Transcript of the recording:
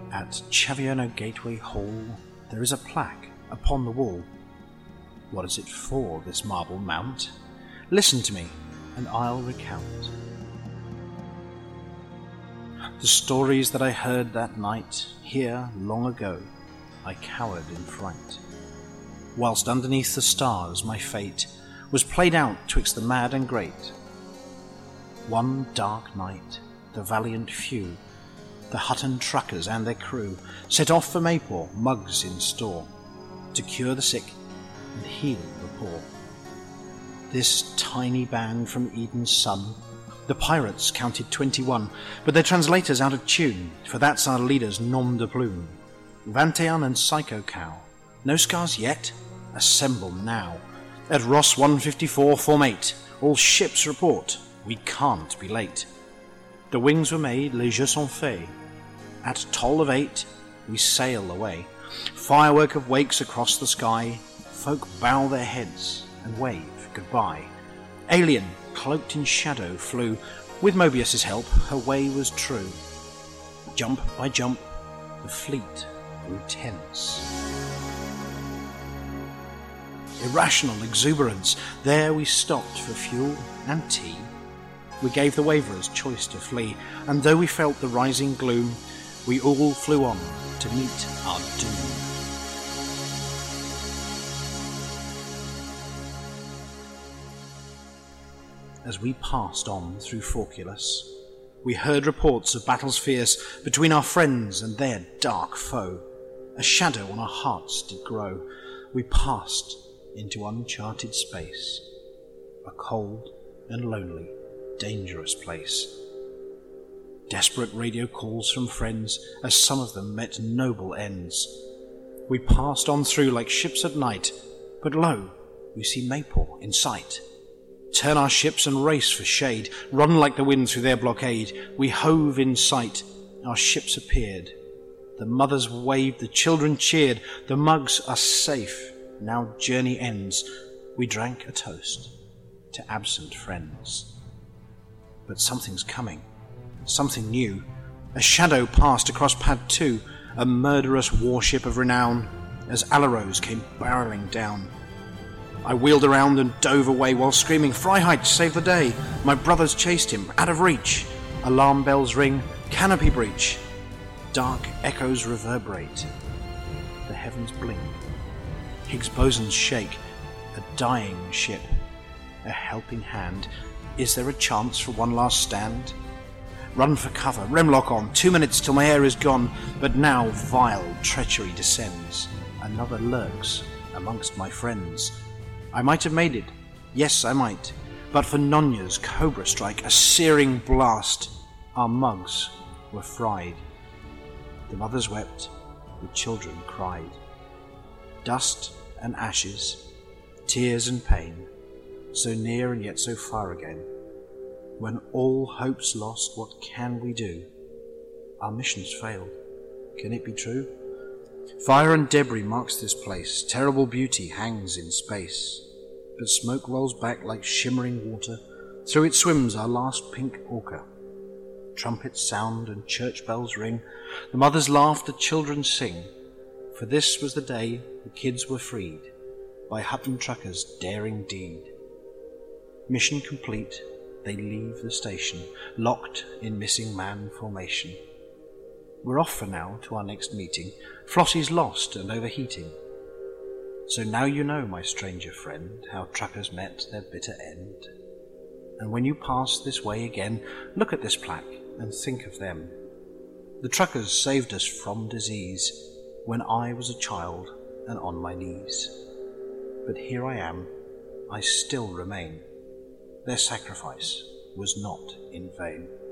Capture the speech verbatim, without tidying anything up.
At Chavierno Gateway Hall there is a plaque upon the wall. What is it for, this marble mount? Listen to me, and I'll recount the stories that I heard that night. Here, long ago, I cowered in fright, whilst underneath the stars my fate was played out twixt the mad and great. One dark night, the valiant few, the Hutton truckers and their crew, set off for Mayport, mugs in store, to cure the sick and heal the poor. This tiny band from Eden's sun, the pirates counted twenty-one, but their translators out of tune, for that's our leader's nom de plume. Vanteon and Psycho Cow, no scars yet? Assemble now. At Ross one fifty-four, form eight, all ships report, we can't be late. The wings were made, les jeux sont faits. At toll of eight, we sail away. Firework of wakes across the sky, folk bow their heads and wave goodbye. Alien, cloaked in shadow, flew. With Mobius's help, her way was true. Jump by jump, the fleet grew tense. Irrational exuberance, there we stopped for fuel and tea. We gave the waverers choice to flee, and though we felt the rising gloom, we all flew on to meet our doom. As we passed on through Forculus, we heard reports of battles fierce between our friends and their dark foe. A shadow on our hearts did grow. We passed into uncharted space, a cold and lonely, dangerous place. Desperate radio calls from friends, as some of them met noble ends. We passed on through like ships at night, but lo, we see Mayport in sight. Turn our ships and race for shade, run like the wind through their blockade. We hove in sight, our ships appeared. The mothers waved, the children cheered. The mugs are safe, now journey ends. We drank a toast to absent friends. But something's coming, something new. A shadow passed across Pad two, a murderous warship of renown, as Alaros came barreling down. I wheeled around and dove away while screaming, Freiheit, save the day. My brothers chased him, out of reach. Alarm bells ring, canopy breach. Dark echoes reverberate. The heavens blink. Higgs bosons shake. A dying ship. A helping hand. Is there a chance for one last stand? Run for cover, remlock on. Two minutes till my air is gone. But now vile treachery descends. Another lurks amongst my friends. I might have made it, yes I might, but for Nonya's cobra strike, a searing blast, our mugs were fried. The mothers wept, the children cried. Dust and ashes, tears and pain, so near and yet so far again. When all hope's lost, what can we do? Our mission's failed, can it be true? Fire and debris marks this place, terrible beauty hangs in space, but smoke rolls back like shimmering water, through it swims our last pink orca. Trumpets sound and church bells ring, the mothers laugh, the children sing, for this was the day the kids were freed by Hutton truckers' daring deed. Mission complete, they leave the station, locked in missing man formation. We're off for now to our next meeting. Flossie's lost and overheating. So now you know, my stranger friend, how truckers met their bitter end. And when you pass this way again, look at this plaque and think of them. The truckers saved us from disease when I was a child and on my knees. But here I am, I still remain. Their sacrifice was not in vain.